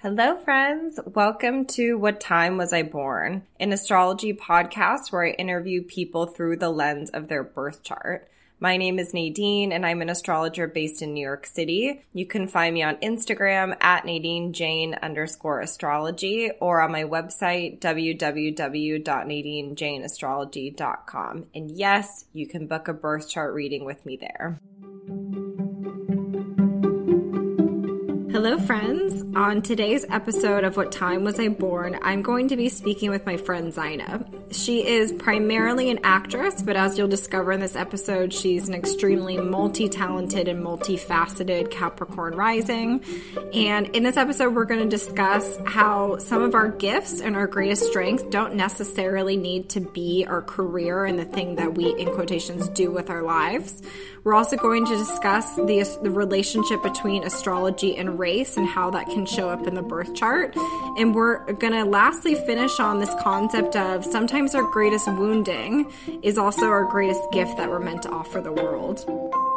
Hello, friends. Welcome to What Time Was I Born, an astrology podcast where I interview people through the lens of their birth chart. My name is Nadine, and I'm an astrologer based in New York City. You can find me on Instagram at NadineJane_astrology or on my website, www.nadinejaneastrology.com. And yes, you can book a birth chart reading with me there. Hello, friends. On today's episode of What Time Was I Born, I'm going to be speaking with my friend Zainab. She is primarily an actress, but as you'll discover in this episode, she's an extremely multi-talented and multifaceted Capricorn rising. And in this episode, we're going to discuss how some of our gifts and our greatest strengths don't necessarily need to be our career and the thing that we, in quotations, do with our lives. We're also going to discuss the relationship between astrology and race and how that can show up in the birth chart. And we're going to lastly finish on this concept of sometimes our greatest wounding is also our greatest gift that we're meant to offer the world.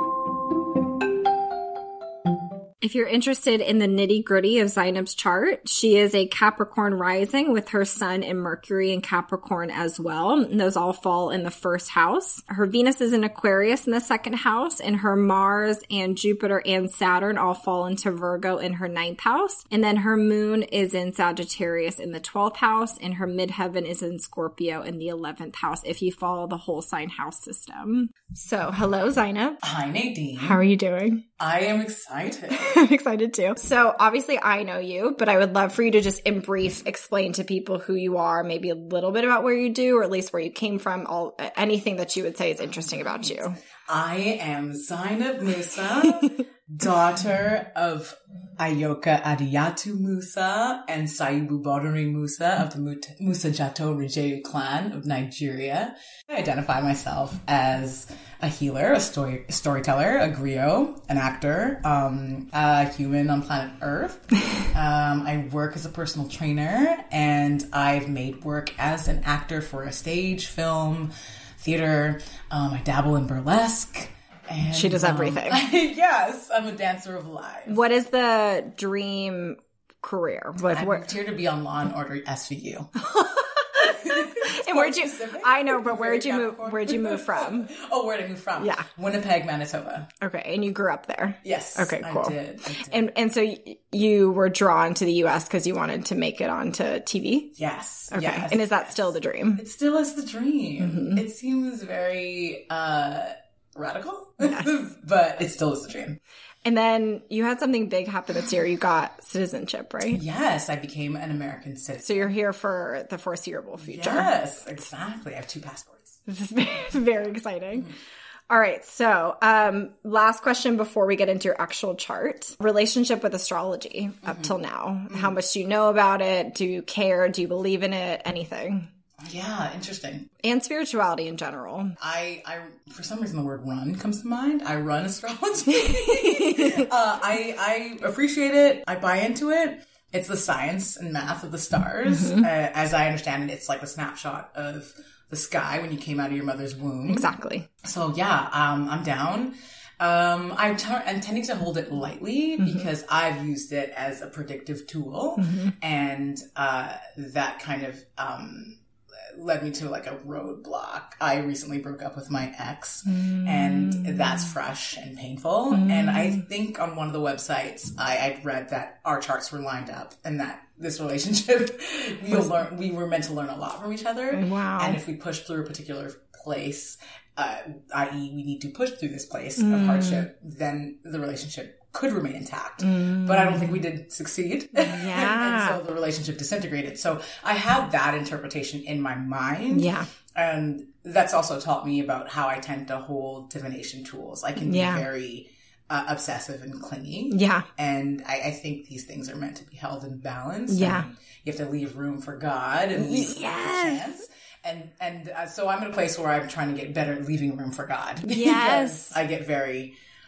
If you're interested in the nitty-gritty of Zainab's chart, she is a Capricorn rising with her Sun and Mercury in Capricorn as well. And those all fall in the first house. Her Venus is in Aquarius in the second house, and her Mars and Jupiter and Saturn all fall into Virgo in her ninth house. And then her Moon is in Sagittarius in the 12th house, and her midheaven is in Scorpio in the 11th house, if you follow the whole sign house system. So, hello, Zainab. Hi, Nadine. How are you doing? I am excited. I'm excited too. So obviously I know you, but I would love for you to just in brief explain to people who you are, maybe a little bit about where you do, or at least where you came from, anything that you would say is interesting about you. I am Zainab Musa, daughter of Ayoka Adiyatu Musa and Saibu Bodori Musa of the Musa Jato Rejeu clan of Nigeria. I identify myself as a healer, a storyteller, a griot, an actor, a human on planet Earth. I work as a personal trainer, and I've made work as an actor for a stage, film, theater. I dabble in burlesque. And, she does everything. Yes, I'm a dancer of life. What is the dream career? I moved here to be on Law and Order SVU. And where'd you? I know, but where'd you move? Where'd you move from? Oh, where'd I move from? Yeah, Winnipeg, Manitoba. Okay, and you grew up there. Yes. Okay, cool. I did. And so you were drawn to the U.S. because you wanted to make it onto TV. Yes. Okay, yes, and is that still the dream? It still is the dream. Mm-hmm. It seems very radical, Yes. but it still is the dream. And then you had something big happen this year. You got citizenship, right? Yes, I became an American citizen. So you're here for the foreseeable future. Yes, exactly. I have 2 passports. This is very exciting. Mm-hmm. All right. So last question before we get into your actual chart. Relationship with astrology up till now. Mm-hmm. How much do you know about it? Do you care? Do you believe in it? Anything? Yeah, interesting. And spirituality in general. I for some reason the word run comes to mind. I run astrology. I appreciate it. I buy into it. It's the science and math of the stars. Mm-hmm. As I understand it, it's like a snapshot of the sky when you came out of your mother's womb. Exactly. So yeah, I'm down. I'm tending to hold it lightly because I've used it as a predictive tool, and that kind of led me to like a roadblock. I recently broke up with my ex, and that's fresh and painful. And I think on one of the websites, I'd read that our charts were lined up, and that this relationship, we were meant to learn a lot from each other. Wow. And if we pushed through a particular place, i.e. we need to push through this place of hardship, then the relationship could remain intact. But I don't think we did succeed. Yeah. And so the relationship disintegrated. So I have that interpretation in my mind. Yeah. And that's also taught me about how I tend to hold divination tools. I can be very obsessive and clingy. Yeah. And I think these things are meant to be held in balance. Yeah. And you have to leave room for God and leave room for chance. And so I'm in a place where I'm trying to get better at leaving room for God. Yes. I get very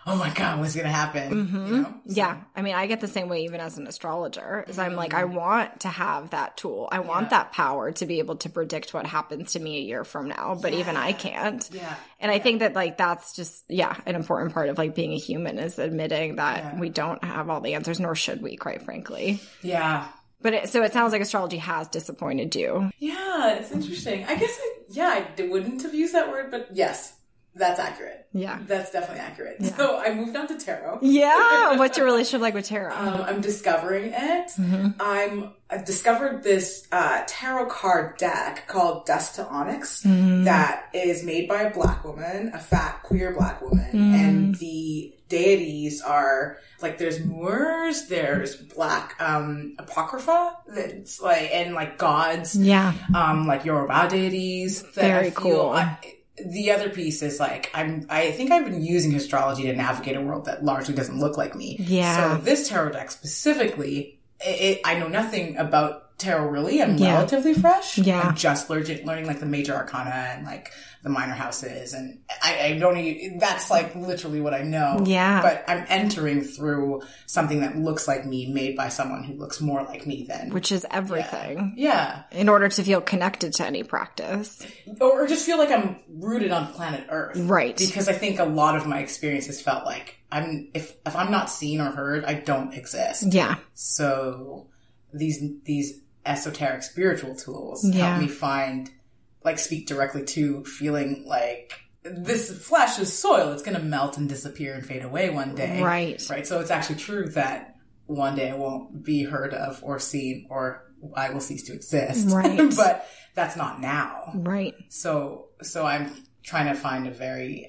oh my God, what's going to happen? You know? So, Yeah. I mean, I get the same way even as an astrologer is I'm like, I want to have that tool. I want that power to be able to predict what happens to me a year from now, but even I can't. Yeah. And I think that like, that's just, an important part of like being a human is admitting that we don't have all the answers, nor should we, quite frankly. Yeah. But so it sounds like astrology has disappointed you. Yeah, it's interesting. I guess, I wouldn't have used that word, but yes, that's accurate. Yeah. That's definitely accurate. Yeah. So I moved on to tarot. Yeah. What's your relationship like with tarot? I'm discovering it. I've discovered this tarot card deck called Dust to Onyx that is made by a Black woman, a fat, queer Black woman. And the deities are like, there's Moors, there's Black Apocrypha, that's like, and like gods. Yeah. Like Yoruba deities. Very cool. The other piece is like, I think I've been using astrology to navigate a world that largely doesn't look like me. Yeah. So this tarot deck specifically, I know nothing about tarot really. I'm relatively fresh. Yeah. I'm just learning like the major arcana and like the minor houses. And I don't even, that's like literally what I know. Yeah. But I'm entering through something that looks like me, made by someone who looks more like me than. Which is everything. Yeah. In order to feel connected to any practice. Or just feel like I'm rooted on planet Earth. Right. Because I think a lot of my experiences felt like if I'm not seen or heard, I don't exist. Yeah. So these esoteric spiritual tools help me speak directly to feeling like this flesh is soil. It's going to melt and disappear and fade away one day. Right. Right. So it's actually true that one day I won't be heard of or seen, or I will cease to exist. Right. But that's not now. Right. So I'm trying to find a very,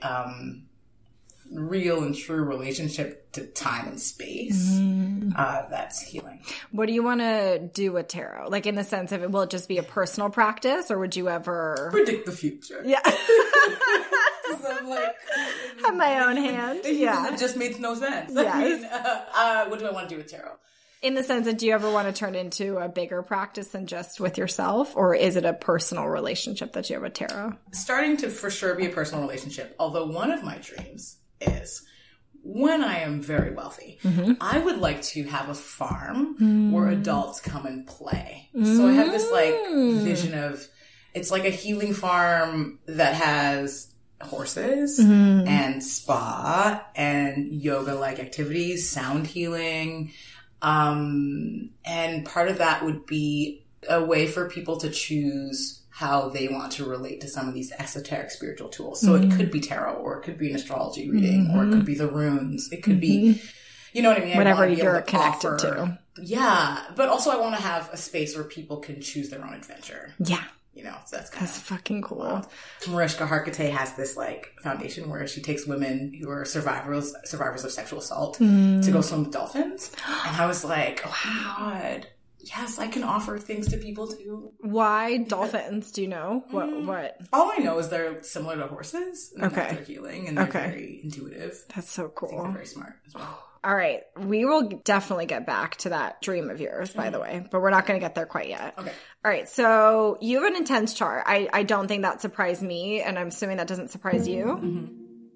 real and true relationship to time and space that's healing. What do you want to do with tarot? Like in the sense of, will it just be a personal practice, or would you ever predict the future? Yeah. I'm like, have my own hand. Yeah. It just makes no sense. Yes. I mean, what do I want to do with tarot? In the sense that, do you ever want to turn into a bigger practice than just with yourself? Or is it a personal relationship that you have with tarot? Starting to for sure be a personal relationship. Although one of my dreams is, when I am very wealthy, I would like to have a farm where adults come and play. So I have this like vision of, it's like a healing farm that has horses and spa and yoga-like activities, sound healing. And part of that would be a way for people to choose how they want to relate to some of these esoteric spiritual tools. So it could be tarot, or it could be an astrology reading, or it could be the runes. It could be, you know what I mean? Whatever you're connected to. Yeah. But also I want to have a space where people can choose their own adventure. Yeah. You know, so that's fucking cool. Wild. Mariska Hargitay has this like foundation where she takes women who are survivors of sexual assault to go swim with dolphins. And I was like, oh my God. Yes, I can offer things to people too. Why dolphins? Do you know? What? All I know is they're similar to horses. And they're healing and they're very intuitive. That's so cool. I think they're very smart as well. All right. We will definitely get back to that dream of yours, by the way, but we're not going to get there quite yet. Okay. All right. So you have an intense chart. I don't think that surprised me, and I'm assuming that doesn't surprise you. Mm-hmm.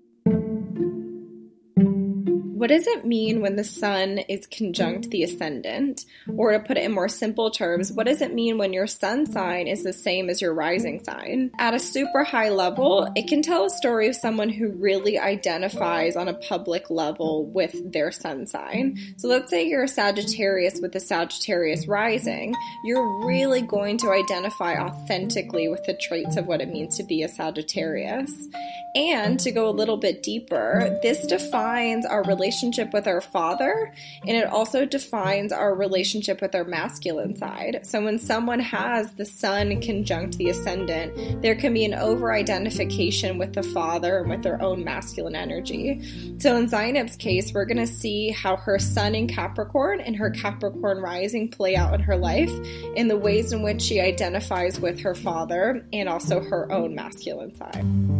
What does it mean when the sun is conjunct the ascendant? Or to put it in more simple terms, what does it mean when your sun sign is the same as your rising sign? At a super high level, it can tell a story of someone who really identifies on a public level with their sun sign. So let's say you're a Sagittarius with a Sagittarius rising. You're really going to identify authentically with the traits of what it means to be a Sagittarius. And to go a little bit deeper, this defines our relationship with our father, and it also defines our relationship with our masculine side. So when someone has the sun conjunct the ascendant, there can be an over-identification with the father and with their own masculine energy. So in Zainab's case, we're going to see how her sun in Capricorn and her Capricorn rising play out in her life in the ways in which she identifies with her father and also her own masculine side.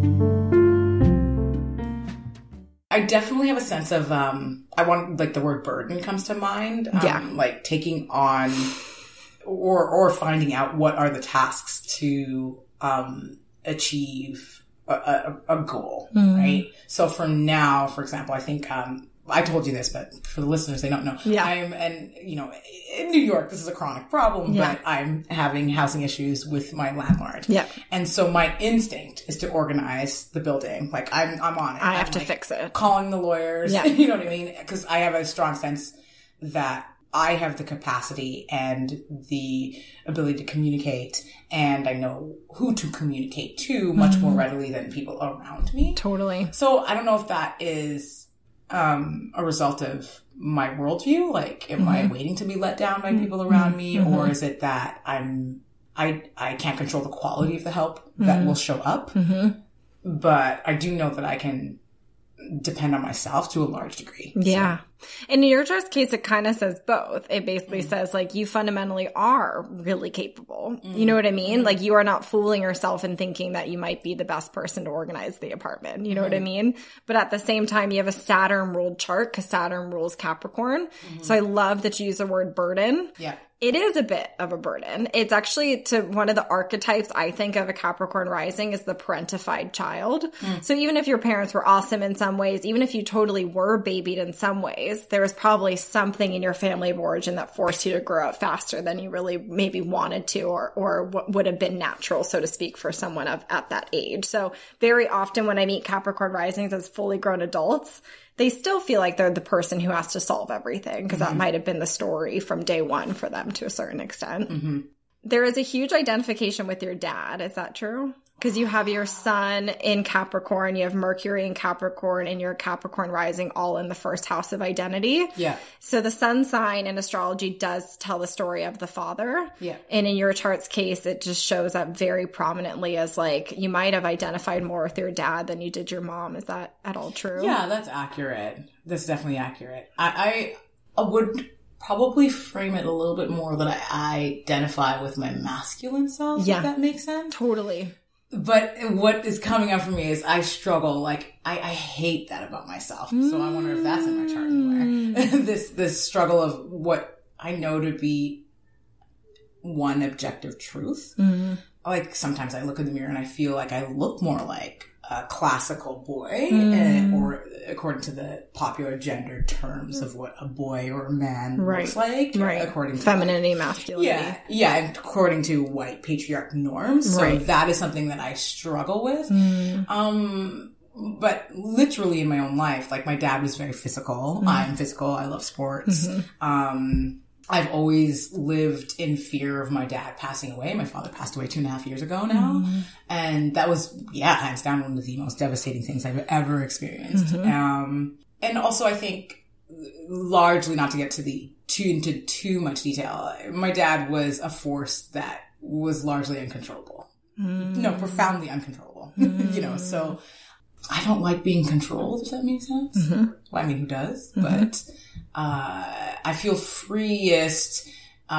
I definitely have a sense of, like the word burden comes to mind. Like taking on or finding out what are the tasks to achieve a goal, right? So for now, for example, I think, I told you this, but for the listeners, they don't know. Yeah. In New York, this is a chronic problem, but I'm having housing issues with my landlord. Yeah. And so my instinct is to organize the building. Like I'm on it. I have to fix it. Calling the lawyers. Yeah. You know what I mean? Because I have a strong sense that I have the capacity and the ability to communicate, and I know who to communicate to much more readily than people around me. Totally. So I don't know if that is a result of my worldview. Like, am I waiting to be let down by people around me, or is it that I can't control the quality of the help that will show up? But I do know that I can depend on myself to a large degree. Yeah. In your just case, it kind of says both. It basically says, like, you fundamentally are really capable. You know what I mean? Like, you are not fooling yourself and thinking that you might be the best person to organize the apartment. You know what I mean? But at the same time, you have a Saturn ruled chart because Saturn rules Capricorn. So I love that you use the word burden. Yeah. It is a bit of a burden. It's actually to one of the archetypes I think of a Capricorn rising is the parentified child. So even if your parents were awesome in some ways, even if you totally were babied in some ways, there was probably something in your family of origin that forced you to grow up faster than you really maybe wanted to, or what would have been natural, so to speak, for someone at that age. So very often when I meet Capricorn risings as fully grown adults, they still feel like they're the person who has to solve everything because that might have been the story from day one for them to a certain extent. There is a huge identification with your dad. Is that true? Because you have your sun in Capricorn, you have Mercury in Capricorn, and your Capricorn rising all in the first house of identity. Yeah. So the sun sign in astrology does tell the story of the father. Yeah. And in your chart's case, it just shows up very prominently as like you might have identified more with your dad than you did your mom. Is that at all true? Yeah, that's accurate. That's definitely accurate. I would probably frame it a little bit more that I identify with my masculine self, if that makes sense. Totally. But what is coming up for me is I struggle. Like, I hate that about myself. So I wonder if that's in my chart anywhere. This struggle of what I know to be one objective truth. Like, sometimes I look in the mirror and I feel like I look more like a classical boy, or according to the popular gender terms of what a boy or a man looks like, according to femininity, masculinity. Yeah, and according to white patriarch norms. So that is something that I struggle with. But literally in my own life, like my dad was very physical. I'm physical. I love sports. I've always lived in fear of my dad passing away. My father passed away 2.5 years ago now. And that was, hands down one of the most devastating things I've ever experienced. And also I think largely, not to get into too much detail, my dad was a force that was largely uncontrollable. No, profoundly uncontrollable. So I don't like being controlled, if that makes sense. Well, I mean, who does? But I feel freest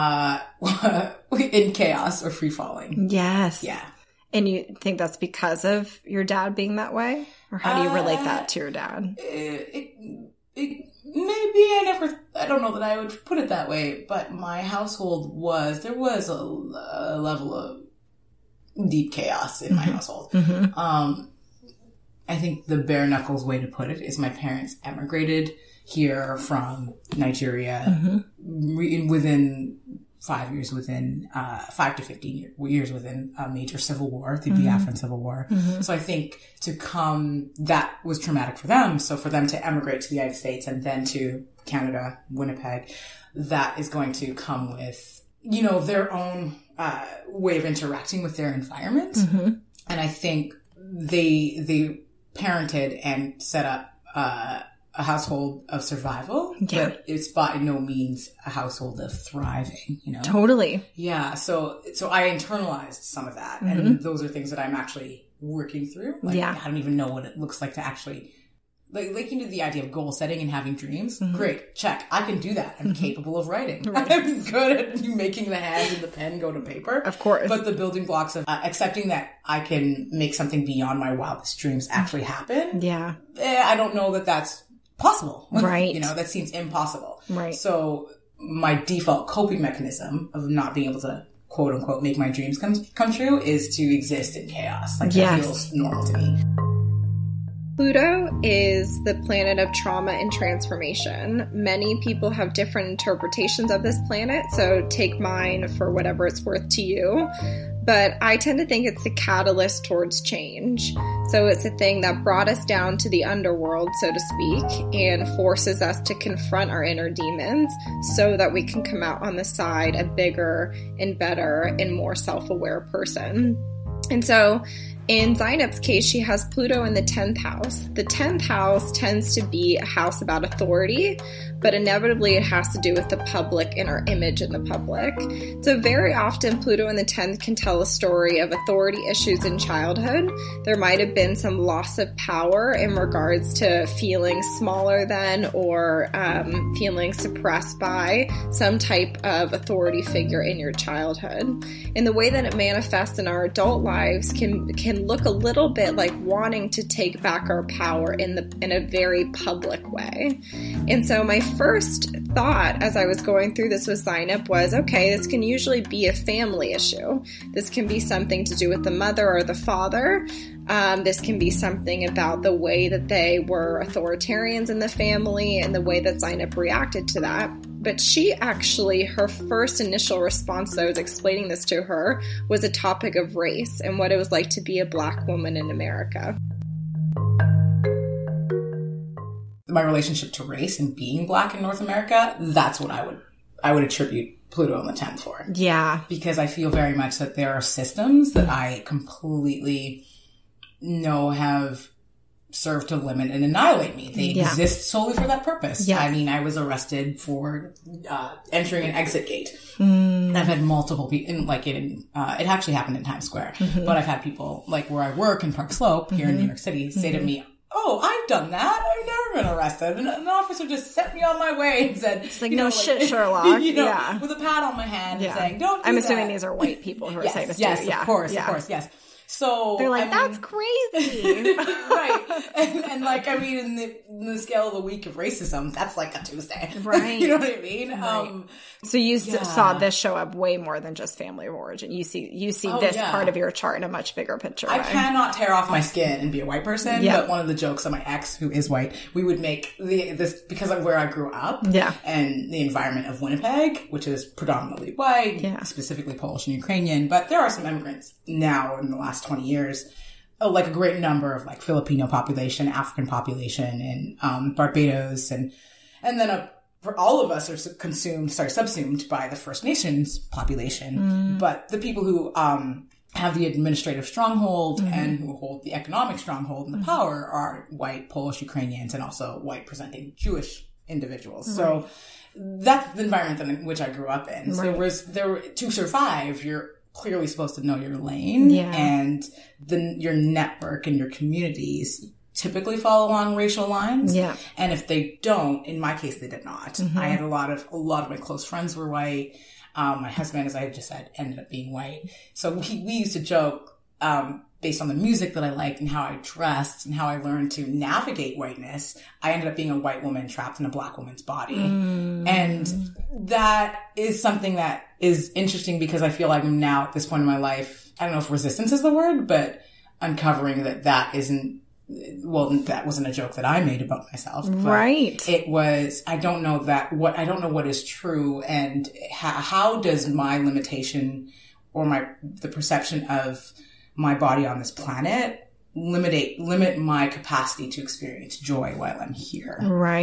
in chaos or free falling. Yes. Yeah. And you think that's because of your dad being that way? Or how do you relate that to your dad? Maybe I don't know that I would put it that way, but my household there was a level of deep chaos in my household. I think the bare knuckles way to put it is my parents emigrated here from Nigeria within 5 years, 5 to 15 years within a major civil war, the Biafran Civil War. So I think that was traumatic for them. So for them to emigrate to the United States and then to Canada, Winnipeg, that is going to come with, their own way of interacting with their environment. And I think they parented and set up a household of survival, but it's by no means a household of thriving, Totally. Yeah. So I internalized some of that, and those are things that I'm actually working through. Like, I don't even know what it looks like to actually, like the idea of goal setting and having dreams. Great. Check. I can do that. I'm capable of writing. I'm good at making the hands and the pen go to paper. Of course. But the building blocks of accepting that I can make something beyond my wildest dreams actually happen. Yeah. I don't know that that's possible. Right. That seems impossible. Right. So my default coping mechanism of not being able to quote unquote make my dreams come true is to exist in chaos. Like Yes. that feels normal to me. Pluto is the planet of trauma and transformation. Many people have different interpretations of this planet, so take mine for whatever it's worth to you. But I tend to think it's the catalyst towards change. So it's a thing that brought us down to the underworld, so to speak, and forces us to confront our inner demons so that we can come out on the side a bigger and better and more self-aware person. And so in Zainab's case, she has Pluto in the 10th house. The 10th house tends to be a house about authority, but inevitably it has to do with the public and our image in the public. So very often Pluto in the 10th can tell a story of authority issues in childhood. There might have been some loss of power in regards to feeling smaller than or feeling suppressed by some type of authority figure in your childhood. And the way that it manifests in our adult lives can look a little bit like wanting to take back our power in a very public way. And so my first thought as I was going through this with Zainab was, okay, this can usually be a family issue. This can be something to do with the mother or the father. This can be something about the way that they were authoritarians in the family and the way that Zainab reacted to that. But she actually, her first initial response, though, I was explaining this to her, was a topic of race and what it was like to be a Black woman in America. My relationship to race and being Black in North America, that's what I would attribute Pluto in the 10th for. Yeah. Because I feel very much that there are systems that I completely know have served to limit and annihilate me. They exist solely for that purpose. Yeah. I mean, I was arrested for entering an exit gate. And I've had multiple people, it actually happened in Times Square, but I've had people, like where I work in Park Slope here in New York City, say to me, oh, I've done that. I've never been arrested. And an officer just sent me on my way and said, it's like, no shit, Sherlock. Yeah. With a pat on my hand and saying, don't do I'm that. assuming these are white people who are saying this to you. Yes, of course, yes. So they're like, that's crazy. Right. And like, I mean, in the scale of the week of racism, that's like a Tuesday. Right. You know what I mean? Right. So you saw this show up way more than just family of origin. You see this part of your chart in a much bigger picture. I cannot tear off my skin and be a white person, but one of the jokes of my ex, who is white, we would make this because of where I grew up and the environment of Winnipeg, which is predominantly white, specifically Polish and Ukrainian, but there are some immigrants now in the last 20 years, like a great number of like Filipino population, African population, and Barbados, and then all of us are subsumed by the First Nations population. But the people who have the administrative stronghold and who hold the economic stronghold and the power are white, Polish, Ukrainians, and also white presenting Jewish individuals. So that's the environment in which I grew up in. So to survive, you're clearly supposed to know your lane and your network and your communities typically follow along racial lines. Yeah. And if they don't, in my case, they did not. I had a lot of my close friends were white. My husband, as I just said, ended up being white. So we used to joke, based on the music that I liked and how I dressed and how I learned to navigate whiteness, I ended up being a white woman trapped in a Black woman's body. And that is something that is interesting because I feel like I'm now at this point in my life, I don't know if resistance is the word, but uncovering that isn't, well, that wasn't a joke that I made about myself. Right. It was, I don't know what is true and how does my limitation or the perception of my body on this planet limit my capacity to experience joy while I'm here.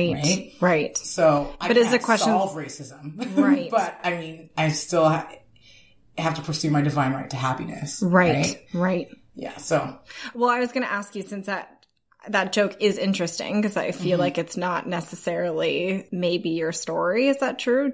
Right. So I can't solve racism. Right. But I mean, I still have to pursue my divine right to happiness. Right. Yeah. So. Well, I was going to ask you, since that joke is interesting because I feel like it's not necessarily maybe your story. Is that true?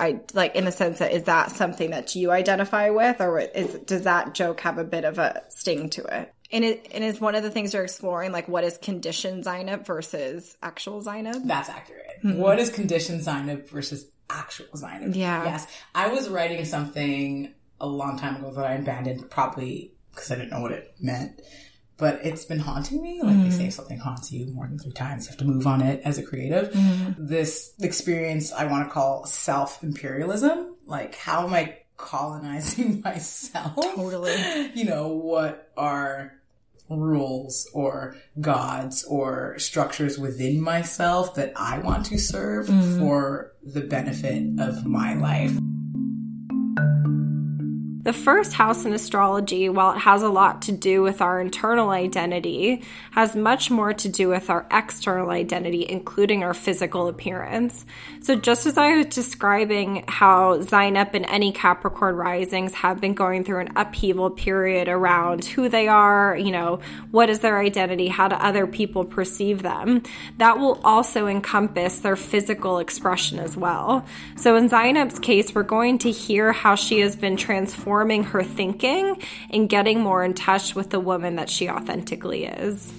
In the sense that, is that something that you identify with, or does that joke have a bit of a sting to it? And is one of the things you're exploring, like, what is conditioned Zainab versus actual Zainab? That's accurate. What is conditioned Zainab versus actual Zainab? Yeah. Yes. I was writing something a long time ago that I abandoned, probably because I didn't know what it meant. But it's been haunting me. Like they say, if something haunts you more than 3 times, you have to move on it as a creative. This experience I want to call self-imperialism. Like, how am I colonizing myself. Totally. You know, what are rules or gods or structures within myself that I want to serve for the benefit of my life. The first house in astrology, while it has a lot to do with our internal identity, has much more to do with our external identity, including our physical appearance. So just as I was describing how Zainab and any Capricorn risings have been going through an upheaval period around who they are, you know, what is their identity, how do other people perceive them, that will also encompass their physical expression as well. So in Zainab's case, we're going to hear how she has been transforming her thinking and getting more in touch with the woman that she authentically is.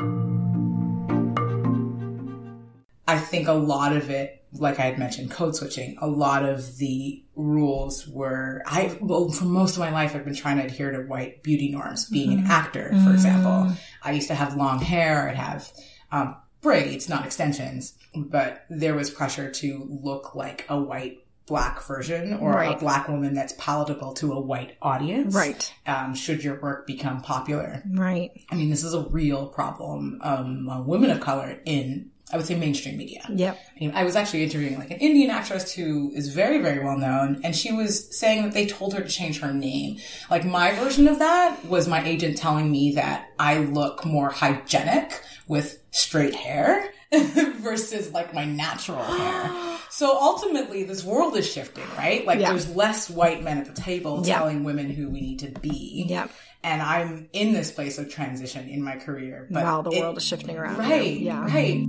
I think a lot of it, like I had mentioned, code switching, a lot of the rules were, for most of my life, I've been trying to adhere to white beauty norms. Being an actor, for example, I used to have long hair. I'd have braids, not extensions, but there was pressure to look like a white Black version or a Black woman that's palatable to a white audience. Right. Should your work become popular. Right. I mean, this is a real problem among women of color in, I would say, mainstream media. Yep. I mean, I was actually interviewing like an Indian actress who is very, very well known, and she was saying that they told her to change her name. Like, my version of that was my agent telling me that I look more hygienic with straight hair versus like my natural hair. So ultimately, this world is shifting, right? Like, there's less white men at the table telling women who we need to be. Yep. And I'm in this place of transition in my career. But while the world is shifting around. Right. Yeah. Right.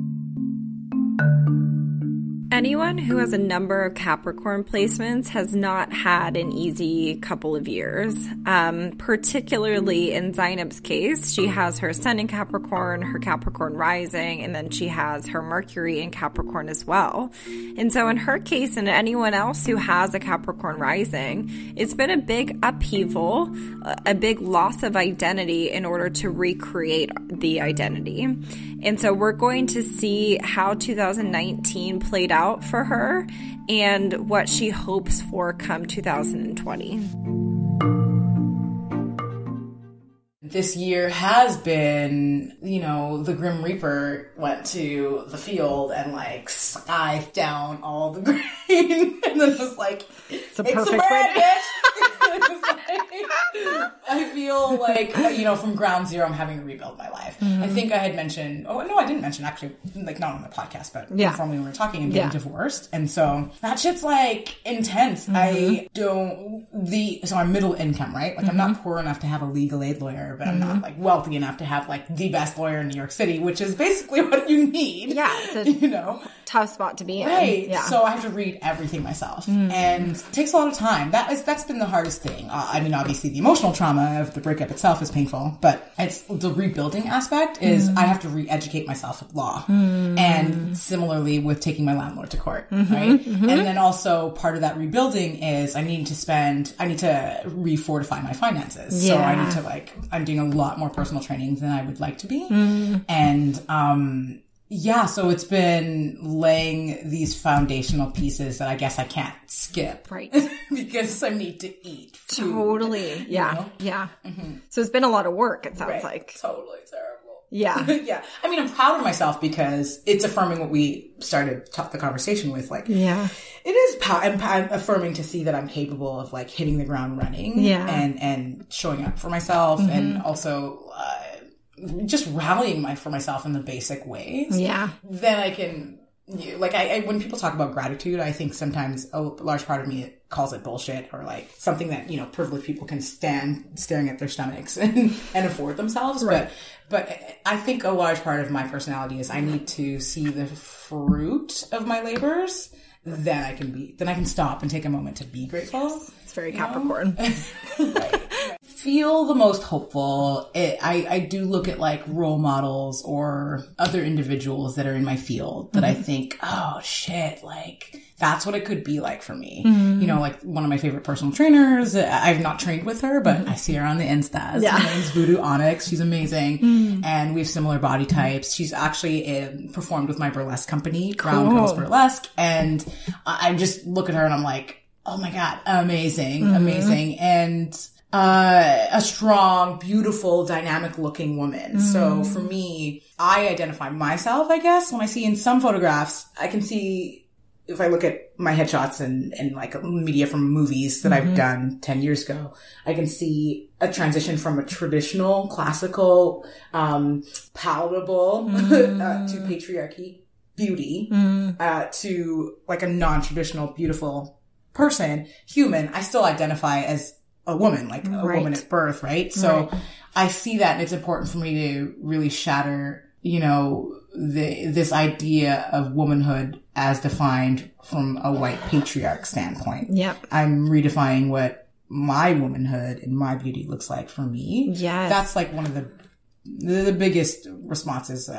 Anyone who has a number of Capricorn placements has not had an easy couple of years. Particularly in Zainab's case, she has her Sun in Capricorn, her Capricorn rising, and then she has her Mercury in Capricorn as well. And so in her case, and anyone else who has a Capricorn rising, it's been a big upheaval, a big loss of identity in order to recreate the identity. And so we're going to see how 2019 played out for her and what she hopes for come 2020. This year has been, you know, the Grim Reaper went to the field and like scythed down all the grain and then was like, it's a perfect way. I feel like, you know, from ground zero, I'm having to rebuild my life. Mm-hmm. I think I had mentioned, I didn't mention actually, like not on the podcast, but before we were talking and getting divorced. And so that shit's like intense. Mm-hmm. So I'm middle income, right? Like I'm not poor enough to have a legal aid lawyer, but I'm not like wealthy enough to have like the best lawyer in New York City, which is basically what you need. Yeah. It's a tough spot to be in. Right. Yeah. So I have to read everything myself and it takes a lot of time. That's been the hardest thing. I mean, obviously the emotional trauma of the breakup itself is painful, but it's the rebuilding aspect is I have to re-educate myself with law. And similarly with taking my landlord to court, right? And then also part of that rebuilding is I need to re-fortify my finances. Yeah. So I need to I'm doing a lot more personal training than I would like to be. And, so it's been laying these foundational pieces that I guess I can't skip. Right. Because I need to eat food. Totally. Yeah. You know? Yeah. Mm-hmm. So it's been a lot of work, it sounds like. Totally terrible. Yeah. Yeah. I mean, I'm proud of myself because it's affirming what we started the conversation with. Like, yeah, it is I'm affirming to see that I'm capable of like hitting the ground running. Yeah. And showing up for myself and also, just rallying for myself in the basic ways. Yeah. Then I can, when people talk about gratitude, I think sometimes a large part of me calls it bullshit or like something that, privileged people can stand staring at their stomachs and afford themselves. Right. But I think a large part of my personality is I need to see the fruit of my labors. Then I can stop and take a moment to be grateful. Yes. It's very Capricorn. Right. Feel the most hopeful. I do look at like role models or other individuals that are in my field that I think, oh shit, like that's what it could be like for me. Like one of my favorite personal trainers. I've not trained with her, but I see her on the Instas. Yeah. Her name's Voodoo Onyx. She's amazing. And we have similar body types. She's actually performed with my burlesque company, Crown Girls Burlesque. And I just look at her and I'm like, Oh my God. Amazing. And a strong, beautiful, dynamic looking woman. So for me, I identify myself, I guess, when I see in some photographs, I can see, if I look at my headshots and like media from movies that I've done 10 years ago, I can see a transition from a traditional, classical, palatable to patriarchy beauty to like a non-traditional, beautiful person, human. I still identify as a woman, like a woman at birth, right? So I see that, and it's important for me to really shatter, you know, this idea of womanhood as defined from a white patriarch standpoint. Yep. I'm redefining what my womanhood and my beauty looks like for me. Yes. That's like one of the biggest responses,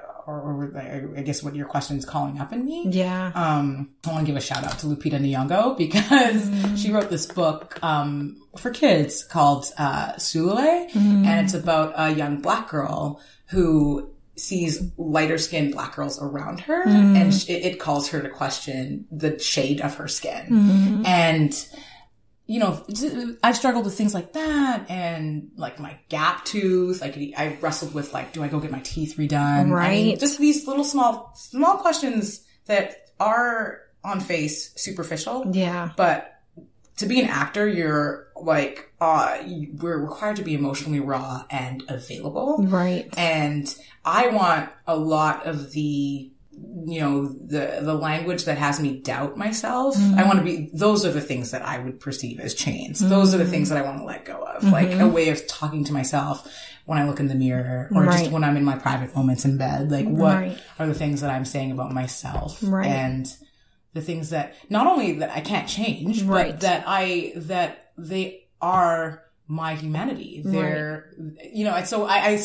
or I guess what your question is calling up in me. Yeah. I want to give a shout out to Lupita Nyong'o because she wrote this book for kids called Sulule, and it's about a young Black girl who sees lighter skinned Black girls around her, and it calls her to question the shade of her skin. And you know, I've struggled with things like that, and like my gap tooth. Like I wrestled with like, do I go get my teeth redone? Right. I mean, just these little small questions that are on face superficial. Yeah. But to be an actor, you're like, we're required to be emotionally raw and available. Right. And I want a lot of the, you know, the language that has me doubt myself. I want to be, those are the things that I would perceive as chains. Those are the things that I want to let go of. Like a way of talking to myself when I look in the mirror, or just when I'm in my private moments in bed. Like what are the things that I'm saying about myself? And the things that not only that I can't change, but that they are my humanity. They're, you know, and so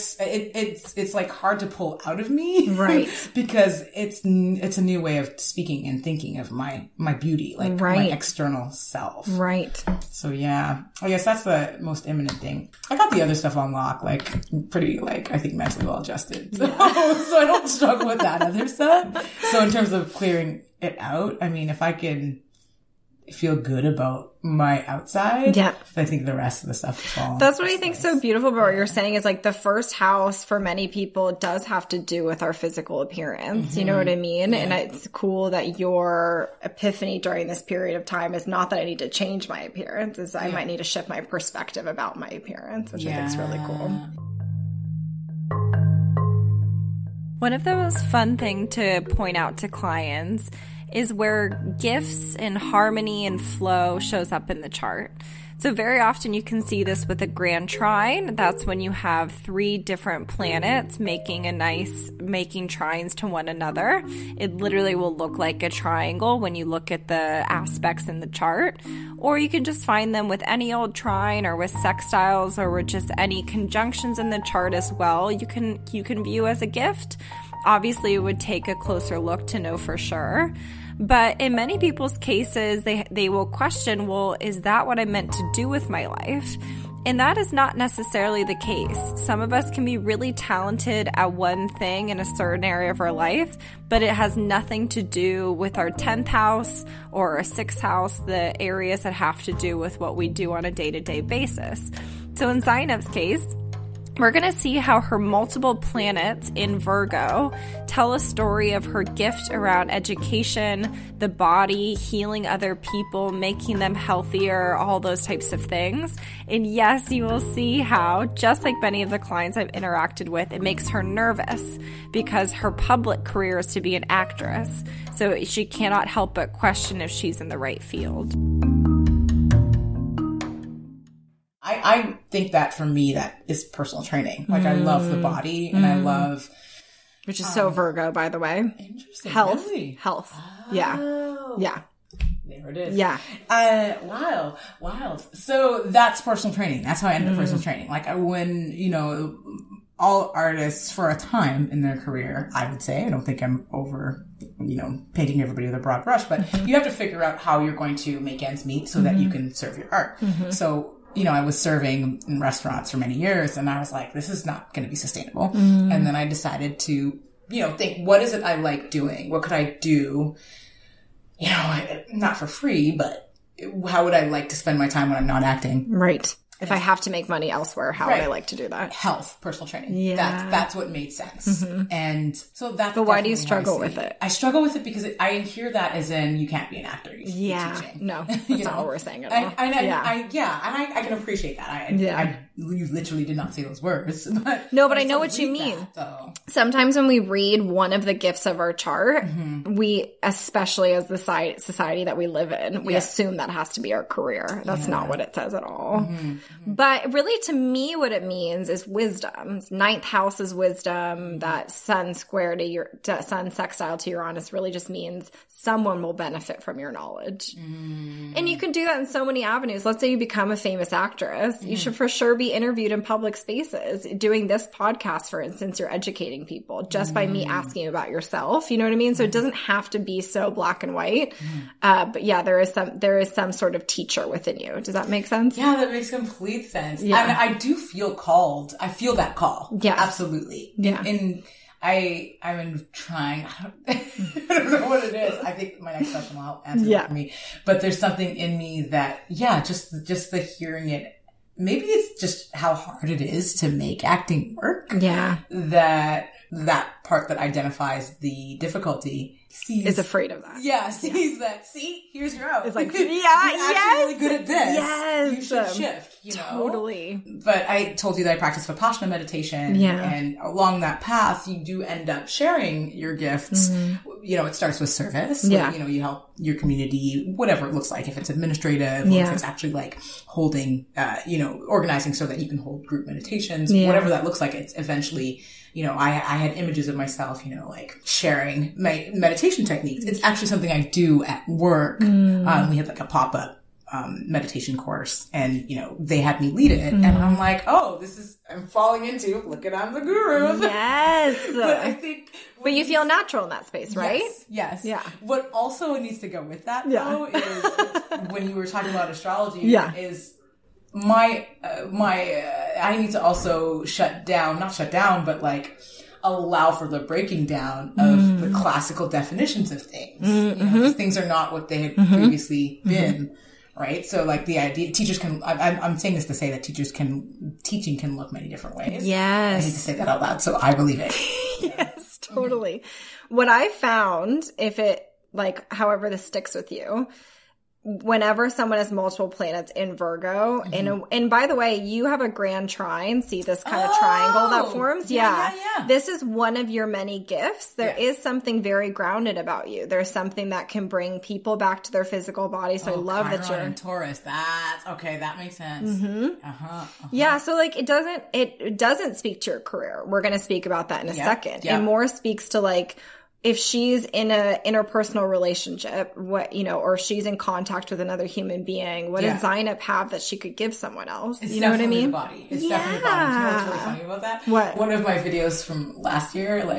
it's like hard to pull out of me. Right. Because it's a new way of speaking and thinking of my beauty, like my external self. Right. So yeah, I guess that's the most imminent thing. I got the other stuff on lock, like pretty, like, I think mentally well adjusted. So, so I don't struggle with that other stuff. So in terms of clearing it out, I mean, if I can feel good about my outside, I think the rest of the stuff will fall. That's what I think so beautiful about what you're saying is like the first house for many people does have to do with our physical appearance. You know what I mean? And it's cool that your epiphany during this period of time is not that I need to change my appearance, is I might need to shift my perspective about my appearance, which I think is really cool. One of the most fun thing to point out to clients is where gifts and harmony and flow shows up in the chart. So very often you can see this with a grand trine. That's when you have 3 different planets making trines to one another. It literally will look like a triangle when you look at the aspects in the chart. Or you can just find them with any old trine or with sextiles or with just any conjunctions in the chart as well. You can view as a gift. Obviously, it would take a closer look to know for sure. But in many people's cases, they will question, well, is that what I meant to do with my life? And that is not necessarily the case. Some of us can be really talented at one thing in a certain area of our life, but it has nothing to do with our 10th house or our 6th house, the areas that have to do with what we do on a day-to-day basis. So in Zainab's case, we're going to see how her multiple planets in Virgo tell a story of her gift around education, the body, healing other people, making them healthier, all those types of things. And yes, you will see how, just like many of the clients I've interacted with, it makes her nervous because her public career is to be an actress. So she cannot help but question if she's in the right field. I think that for me, that is personal training. Like I love the body and I love... Which is so Virgo, by the way. Interesting. Health. Really? Health. Oh. Yeah. There it is. Yeah. Wild. So that's personal training. That's how I ended up personal training. Like when, you know, all artists for a time in their career, I would say, I don't think I'm over, you know, painting everybody with a broad brush, but you have to figure out how you're going to make ends meet so that you can serve your art. So, you know, I was serving in restaurants for many years and I was like, this is not going to be sustainable. And then I decided to, you know, think, what is it I like doing? What could I do? You know, not for free, but how would I like to spend my time when I'm not acting? Right. If I have to make money elsewhere, how would I like to do that? Health, personal training. Yeah. That's what made sense. And so that's. But why do you struggle with it? I struggle with it because I hear that as in you can't be an actor. You should be teaching. No, that's not what we're saying at all. I can appreciate that. I literally did not say those words. But no, but I know what you mean. Sometimes when we read one of the gifts of our chart, we, especially as the society that we live in, we assume that has to be our career. That's not what it says at all. But really, to me, what it means is wisdom. Ninth house is wisdom. That sun square to sun sextile to Uranus really just means someone will benefit from your knowledge. And you can do that in so many avenues. Let's say you become a famous actress. You should for sure be interviewed in public spaces. Doing this podcast, for instance, you're educating people just by me asking you about yourself. You know what I mean? So it doesn't have to be so black and white. But yeah, there is some sort of teacher within you. Does that make sense? Yeah, that makes complete sense. Yeah. And I do feel called. I feel that call. Yeah. Absolutely. Yeah. I'm trying. I don't know what it is. I think my next question will help answer that for me. But there's something in me that, just the hearing it. Maybe it's just how hard it is to make acting work. Yeah. That part that identifies the difficulty is afraid of that. Yeah, sees that. See, here's your out. It's like, you're actually really good at this. Yes. You should shift, Totally. But I told you that I practice Vipassana meditation. Yeah. And along that path, you do end up sharing your gifts. It starts with service. Yeah. Like, you help your community, whatever it looks like. If it's administrative, or if it's actually like holding, organizing so that you can hold group meditations, whatever that looks like, it's eventually, I had images of myself, like sharing my meditation techniques. It's actually something I do at work. We had like a pop-up meditation course, and they had me lead it, and I'm like, oh, I'm falling into, look at, I'm the guru. Yes. But I think, but you feel natural in that space, right? Yes. Yeah. What also needs to go with that, though, is when you were talking about astrology, is I need to also not shut down, but like allow for the breaking down of the classical definitions of things. Because things are not what they had previously been, right? So like the idea, teachers can, I'm saying this to say that teaching can look many different ways. Yes. I need to say that out loud, so I believe it. Yes, totally. What I found, however this sticks with you, whenever someone has multiple planets in Virgo, and by the way, you have a grand trine. See this kind of triangle that forms? Yeah. This is one of your many gifts. There is something very grounded about you. There's something that can bring people back to their physical body. So I love that you're in Taurus. That's okay. That makes sense. Yeah. So like it doesn't speak to your career. We're going to speak about that in a second. It more speaks to like, if she's in a interpersonal relationship, or she's in contact with another human being, what does Zainab have that she could give someone else? It's know what I mean? The body. It's definitely the body. You know what's really funny about that? What? One of my videos from last year, so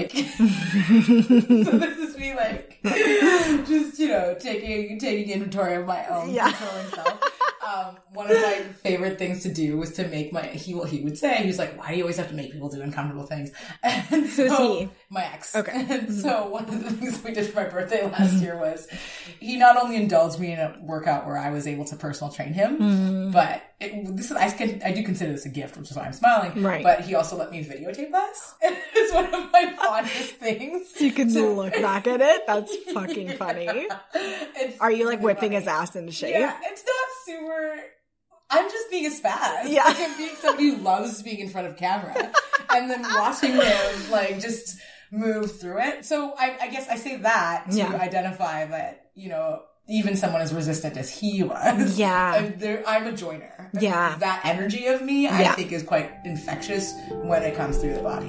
this is me just, taking inventory of my own controlling self. One of my favorite things to do was to make he would say, he was like, why do you always have to make people do uncomfortable things? And who's he? My ex. Okay. And so one of the things we did for my birthday last year was he not only indulged me in a workout where I was able to personal train him, but I do consider this a gift, which is why I'm smiling. Right. But he also let me videotape us. It's one of my fondest things. You can look back at it. That's fucking funny. Are you like whipping his ass into shape? Yeah, it's not super. I'm just being a spaz. Yeah. Like I'm being somebody who loves being in front of camera. And then watching him just move through it. So I guess I say that to identify that, even someone as resistant as he was. Yeah. I'm a joiner. Yeah. That energy of me, I think, is quite infectious when it comes through the body.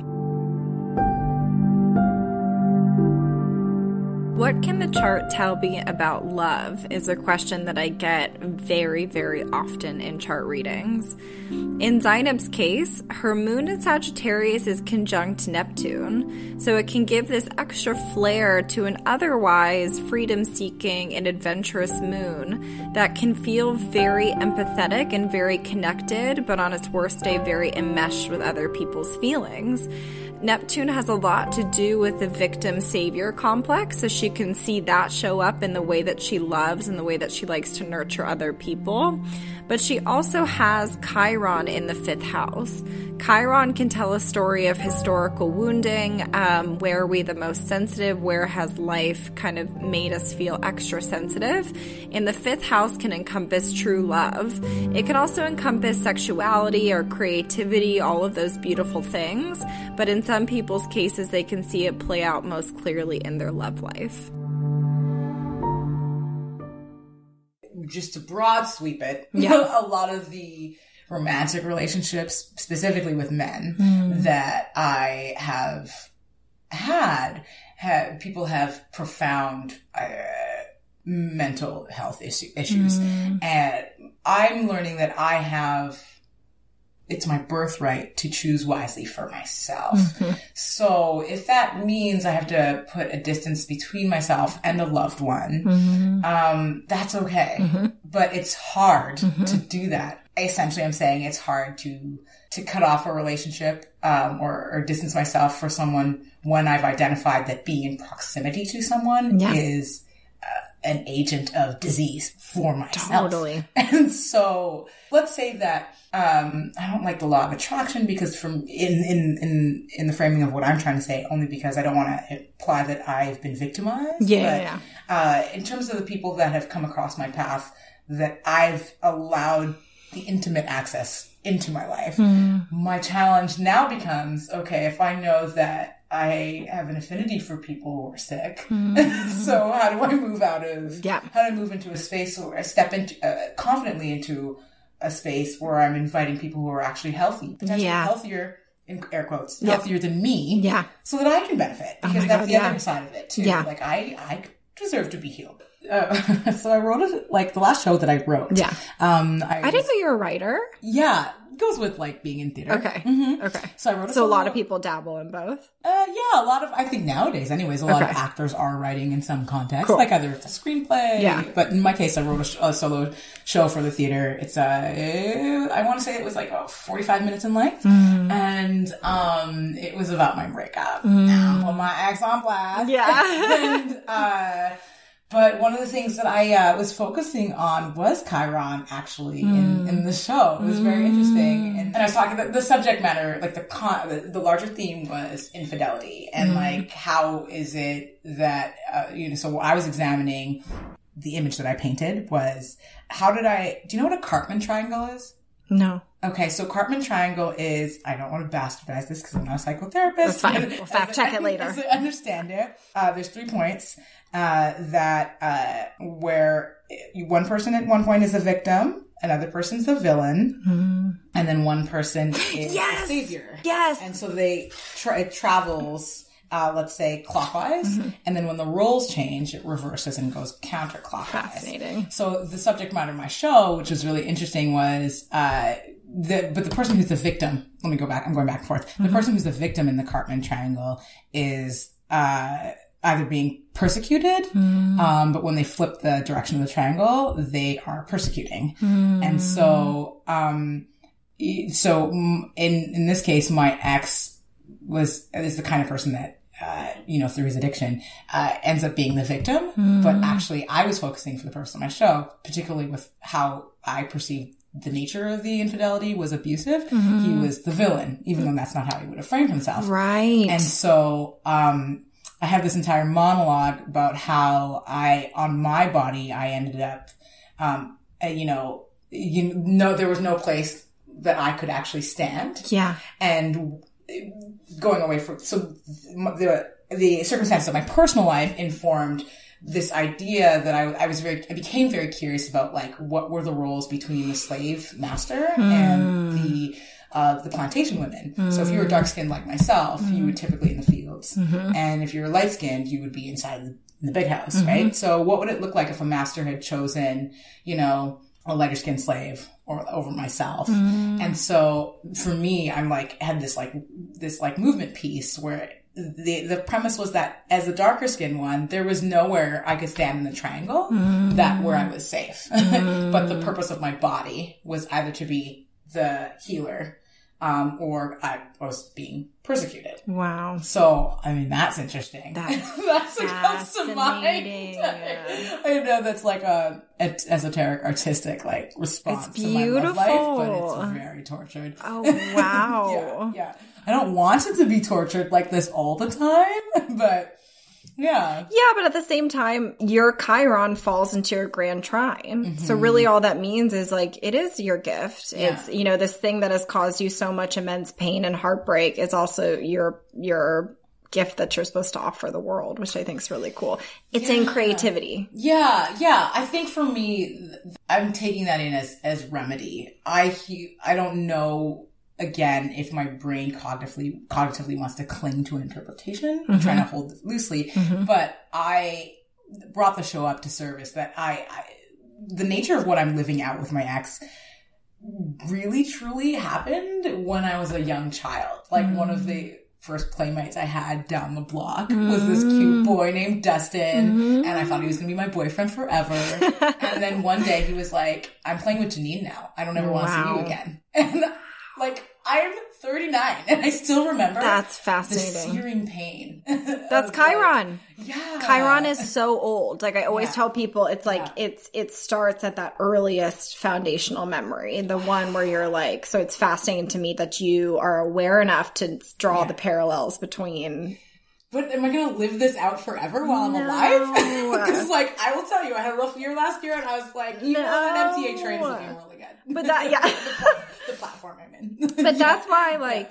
What can the chart tell me about love is a question that I get very, very often in chart readings. In Zainab's case, her moon in Sagittarius is conjunct Neptune, so it can give this extra flair to an otherwise freedom-seeking and adventurous moon that can feel very empathetic and very connected, but on its worst day, very enmeshed with other people's feelings. Neptune has a lot to do with the victim-savior complex, so she you can see that show up in the way that she loves and the way that she likes to nurture other people. But she also has Chiron in the 5th house. Chiron can tell a story of historical wounding. Where are we the most sensitive? Where has life kind of made us feel extra sensitive? In the 5th house can encompass true love. It can also encompass sexuality or creativity, all of those beautiful things. But in some people's cases, they can see it play out most clearly in their love life. Just to broad sweep it, yeah. A lot of the romantic relationships, specifically with men, that I have had, people have profound mental health issues. And I'm learning that it's my birthright to choose wisely for myself. So if that means I have to put a distance between myself and a loved one, that's okay. But it's hard to do that. Essentially, I'm saying it's hard to cut off a relationship, or distance myself for someone when I've identified that being in proximity to someone is an agent of disease for myself. Totally. And so let's say that I don't like the law of attraction, because in the framing of what I'm trying to say, only because I don't want to imply that I've been victimized. But in terms of the people that have come across my path, that I've allowed the intimate access into my life, my challenge now becomes, okay, if I know that I have an affinity for people who are sick. So how do I move how do I move into a space where I step into, confidently into a space where I'm inviting people who are actually healthy, potentially healthier, in air quotes, healthier than me, so that I can benefit, because that's the other side of it too. Like I deserve to be healed. So I wrote it, like the last show that I wrote. I didn't know you're a writer. Yeah. Goes with like being in theater. Okay. Okay. So I wrote a lot of people dabble in both. A lot of, I think nowadays anyways, a lot of actors are writing in some context, like either it's a screenplay. But in my case, I wrote a solo show for the theater. It's I want to say it was like 45 minutes in length. And it was about my breakup. Put my ex on blast. And but one of the things that I was focusing on was Chiron, actually, in the show. It was very interesting. And I was talking about the subject matter, like the larger theme was infidelity. And like, how is it that, so I was examining the image that I painted was, do you know what a Karpman triangle is? No. Okay, so Karpman triangle is, I don't want to bastardize this because I'm not a psychotherapist. That's fine. We'll fact check it later. As I understand it, there's 3 points where one person at one point is a victim, another person's the villain, and then one person is the savior. Yes. And so it travels, let's say clockwise, and then when the roles change, it reverses and goes counterclockwise. Fascinating. So the subject matter of my show, which was really interesting, was the person who's the victim. Let me go back. I'm going back and forth. The person who's the victim in the Karpman triangle is either being persecuted, but when they flip the direction of the triangle, they are persecuting. And so, in this case, my ex is the kind of person that, through his addiction, ends up being the victim. But actually, I was focusing for the purpose of my show, particularly with how I perceived the nature of the infidelity was abusive. He was the villain, even though that's not how he would have framed himself. Right. And so, I have this entire monologue about how on my body, I ended up, there was no place that I could actually stand. Yeah. And going away from, so the circumstances of my personal life informed this idea that I became very curious about, like, what were the roles between the slave master and the plantation women. So if you were dark skinned like myself, you would typically in the fields. And if you were light skinned, you would be inside the big house, right? So what would it look like if a master had chosen, a lighter skinned slave over myself? And so for me, I'm like, had this movement piece where the premise was that as a darker skinned one, there was nowhere I could stand in the triangle where I was safe. But the purpose of my body was either to be the healer or I was being persecuted. Wow. So, I mean, that's interesting. That's what comes to mind. I know that's like a esoteric, artistic, like, response to my love life, but it's very tortured. Oh, wow. Yeah. I don't want it to be tortured like this all the time, but yeah. Yeah, but at the same time, your Chiron falls into your grand trine. Mm-hmm. So really all that means is like, it is your gift. Yeah. It's, you know, this thing that has caused you so much immense pain and heartbreak is also your gift that you're supposed to offer the world, which I think is really cool. It's in creativity. Yeah. I think for me, I'm taking that in as remedy. I don't know, again, if my brain cognitively wants to cling to an interpretation, I'm trying to hold it loosely, but I brought the show up to service that the nature of what I'm living out with my ex really truly happened when I was a young child. Like one of the first playmates I had down the block was this cute boy named Dustin, and I thought he was going to be my boyfriend forever. And then one day he was like, I'm playing with Janine now. I don't ever want to see you again. And like, I'm 39 and I still remember that's fascinating. The searing pain. That's Chiron. Like, yeah. Chiron is so old. Like I always tell people, it's like it starts at that earliest foundational memory, the one where you're like, so it's fascinating to me that you are aware enough to draw the parallels between. But am I going to live this out forever while I'm alive? Because, like, I will tell you, I had a rough year last year, and I was like, even on an MTA train is looking really good. But that, the platform I'm in. But that's why, like,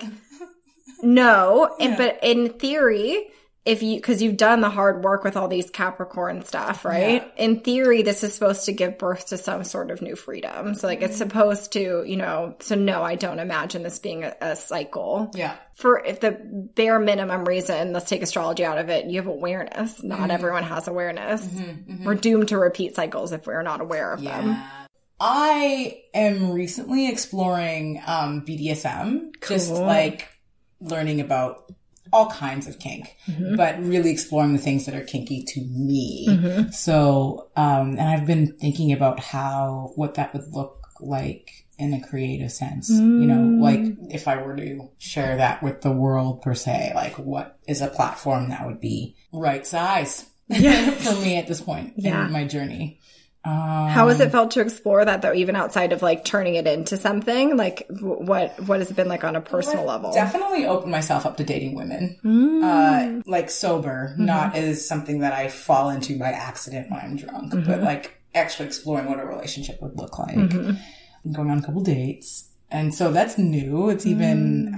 but in theory, because you've done the hard work with all these Capricorn stuff, right? Yeah. In theory, this is supposed to give birth to some sort of new freedom. So, like, it's supposed to, you know, so no, I don't imagine this being a cycle. Yeah. If the bare minimum reason, let's take astrology out of it, you have awareness. Not everyone has awareness. We're doomed to repeat cycles if we're not aware of them. I am recently exploring BDSM, just like learning about all kinds of kink, but really exploring the things that are kinky to me. So, and I've been thinking about what that would look like in a creative sense, you know, like if I were to share that with the world per se, like what is a platform that would be right size for me at this point in my journey. How has it felt to explore that though, even outside of like turning it into something? Like what has it been like on a personal level? Definitely opened myself up to dating women, like sober, not as something that I fall into by accident when I'm drunk, but like actually exploring what a relationship would look like. Going on a couple dates. And so that's new. It's even,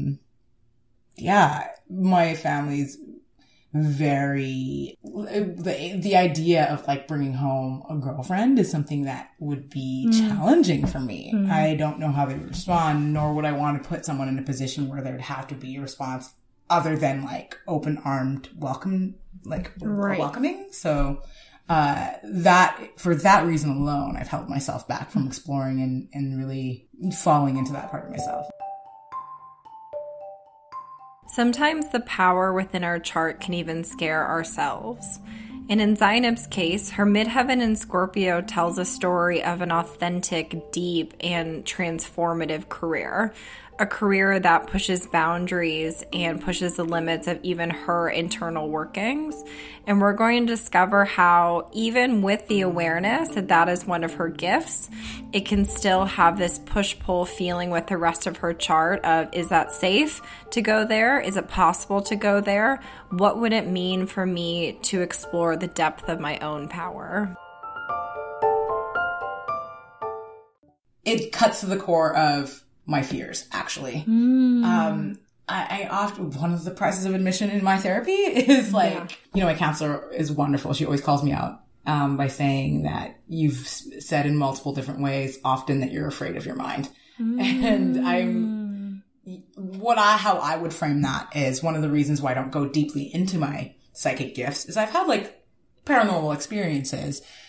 my family's very, the idea of like bringing home a girlfriend is something that would be challenging for me. I don't know how they would respond, nor would I want to put someone in a position where there would have to be a response other than like open-armed welcoming. So, for that reason alone, I've held myself back from exploring and really falling into that part of myself. Sometimes the power within our chart can even scare ourselves. And in Zainab's case, her midheaven in Scorpio tells a story of an authentic, deep, and transformative career. A career that pushes boundaries and pushes the limits of even her internal workings. And we're going to discover how, even with the awareness that that is one of her gifts, it can still have this push-pull feeling with the rest of her chart of, is that safe to go there? Is it possible to go there? What would it mean for me to explore the depth of my own power? It cuts to the core of my fears, actually. I often, one of the prices of admission in my therapy is like, you know, my counselor is wonderful. She always calls me out by saying that you've said in multiple different ways often that you're afraid of your mind. And how I would frame that is one of the reasons why I don't go deeply into my psychic gifts is I've had like paranormal experiences,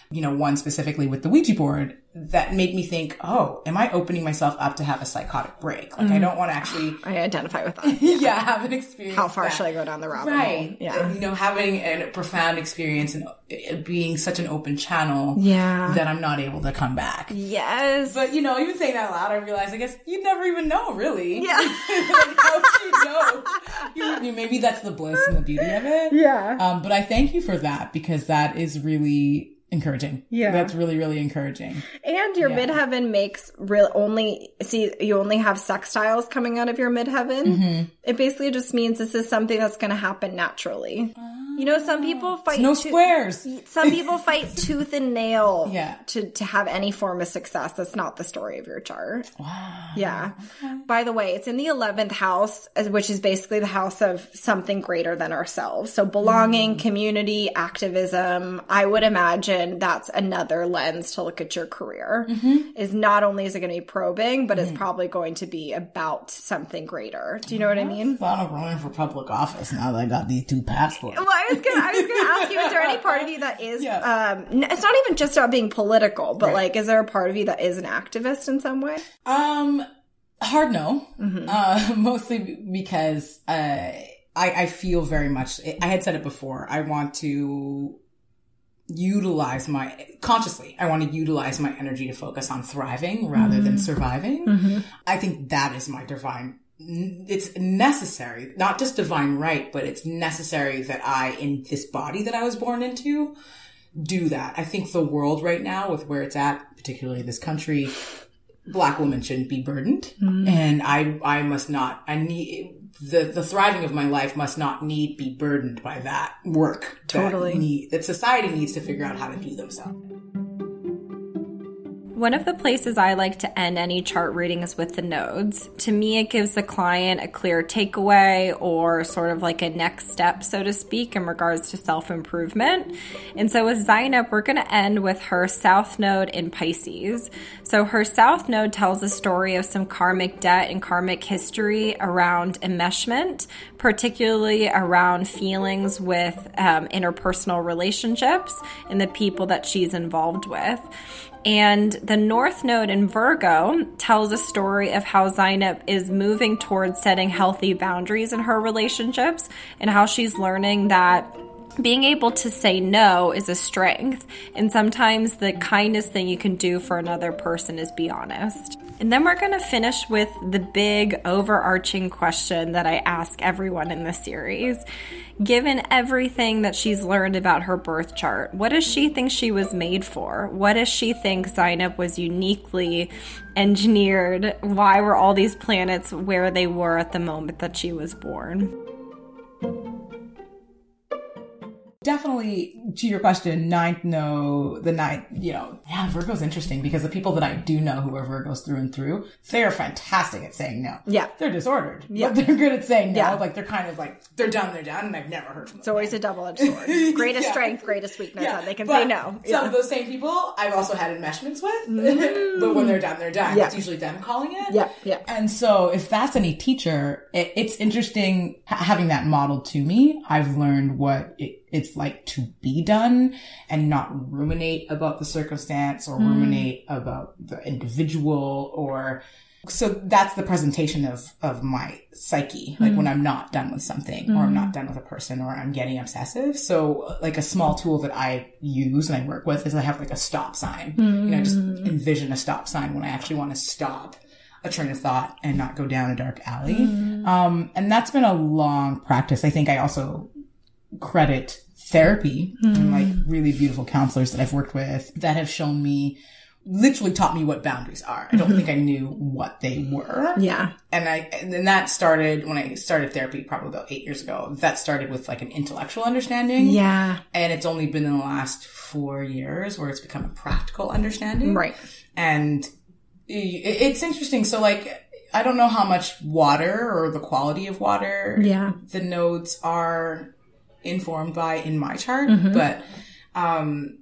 one specifically with the Ouija board that made me think, oh, am I opening myself up to have a psychotic break? Like, I don't want to actually... I identify with that. Yeah, have an experience. How far should I go down the rabbit hole? Yeah. Having a profound experience and being such an open channel that I'm not able to come back. Yes. But, even saying that out loud, I realized, I guess you'd never even know, really. Yeah. Like, how would you know? Maybe that's the bliss and the beauty of it. Yeah. But I thank you for that, because that is really encouraging. Yeah. That's really, really encouraging. And your midheaven makes you only have sextiles coming out of your midheaven. Mm-hmm. It basically just means this is something that's going to happen naturally. Some people fight... No squares. Some people fight tooth and nail to have any form of success. That's not the story of your chart. Wow. Yeah. Okay. By the way, it's in the 11th house, which is basically the house of something greater than ourselves. So belonging, community, activism. I would imagine that's another lens to look at your career. Mm-hmm. Is not only is it going to be probing, but it's probably going to be about something greater. Do you know what I mean? I thought of running for public office now that I got these 2 passports. Well, I was gonna ask you, is there any part of you that is, it's not even just about being political, but like, is there a part of you that is an activist in some way? Hard no. Mm-hmm. Mostly because, I feel very much, I had said it before, I want to utilize my energy to focus on thriving rather than surviving. Mm-hmm. I think that is my it's necessary, not just divine right, but it's necessary that I, in this body that I was born into, do that. I think the world right now, with where it's at, particularly this country, Black women shouldn't be burdened. Mm-hmm. And I must not, the thriving of my life must not be burdened by that work. Totally. That society needs to figure out how to do themselves. One of the places I like to end any chart reading is with the nodes. To me, it gives the client a clear takeaway or sort of like a next step, so to speak, in regards to self-improvement. And so with Zainab, we're going to end with her South Node in Pisces. So her South Node tells a story of some karmic debt and karmic history around enmeshment, particularly around feelings with interpersonal relationships and the people that she's involved with. And the North Node in Virgo tells a story of how Zainab is moving towards setting healthy boundaries in her relationships and how she's learning that being able to say no is a strength. And sometimes the kindest thing you can do for another person is be honest. And then we're going to finish with the big overarching question that I ask everyone in this series. Given everything that she's learned about her birth chart, what does she think she was made for? What does she think Zainab was uniquely engineered? Why were all these planets where they were at the moment that she was born? Definitely, to your question, Virgo's interesting because the people that I do know who are Virgos through and through, they are fantastic at saying no. Yeah. They're disordered, but they're good at saying no. Yeah. Like, they're kind of like, they're down, and I've never heard from them. It's always a double-edged sword. Greatest strength, greatest weakness. Yeah. They can say no. Some of those same people I've also had enmeshments with, but when they're done, they're done. Yeah. It's usually them calling it. Yeah, yeah. And so if that's any teacher, it's interesting having that modeled to me. I've learned what it's like to be done and not ruminate about the circumstance or ruminate about the individual so that's the presentation of my psyche. Like when I'm not done with something or I'm not done with a person or I'm getting obsessive. So like a small tool that I use and I work with is I have like a stop sign. Just envision a stop sign when I actually want to stop a train of thought and not go down a dark alley. And that's been a long practice. I think I also credit therapy and like really beautiful counselors that I've worked with that have shown me, literally taught me what boundaries are. I don't think I knew what they were. Yeah. And then that started when I started therapy probably about 8 years ago. That started with like an intellectual understanding. Yeah. And it's only been in the last 4 years where it's become a practical understanding. Right. And it's interesting. So like, I don't know how much water or the quality of water the nodes are informed by in my chart, but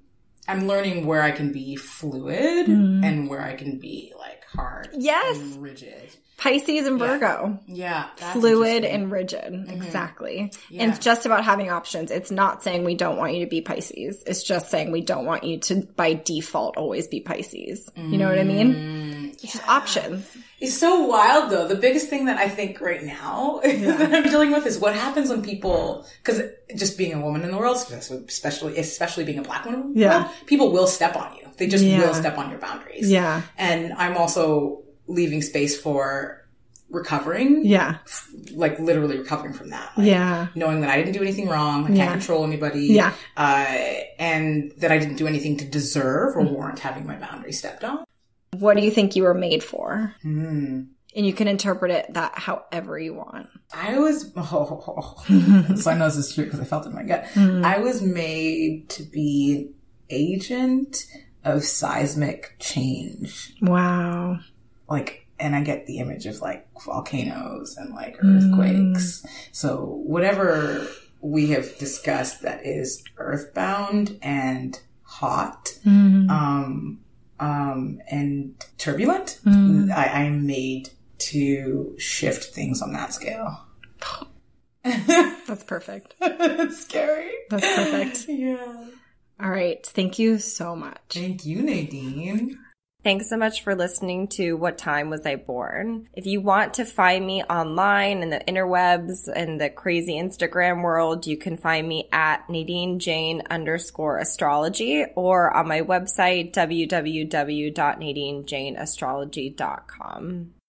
I'm learning where I can be fluid and where I can be like hard and rigid. Pisces and Virgo. Yeah. Fluid and rigid. Exactly. Yeah. And it's just about having options. It's not saying we don't want you to be Pisces. It's just saying we don't want you to, by default, always be Pisces. You know what I mean? It's just options. It's so wild, though. The biggest thing that I think right now that I'm dealing with is what happens when people, because just being a woman in the world, especially being a Black woman in the world, people will step on you. They just will step on your boundaries. Yeah. And I'm also leaving space for recovering. Yeah. Like literally recovering from that. Like, knowing that I didn't do anything wrong. I can't control anybody. Yeah. And that I didn't do anything to deserve or warrant having my boundaries stepped on. What do you think you were made for? And you can interpret it that however you want. I was, so I know this is true because I felt it in my gut. I was made to be an agent of seismic change. Wow. Like, and I get the image of like volcanoes and like earthquakes. So whatever we have discussed that is earthbound and hot, and turbulent, I'm made to shift things on that scale. That's perfect. It's scary. That's perfect. Yeah. All right. Thank you so much. Thank you, Nadine. Thanks so much for listening to What Time Was I Born? If you want to find me online in the interwebs and the crazy Instagram world, you can find me at NadineJane_astrology or on my website, www.nadinejaneastrology.com.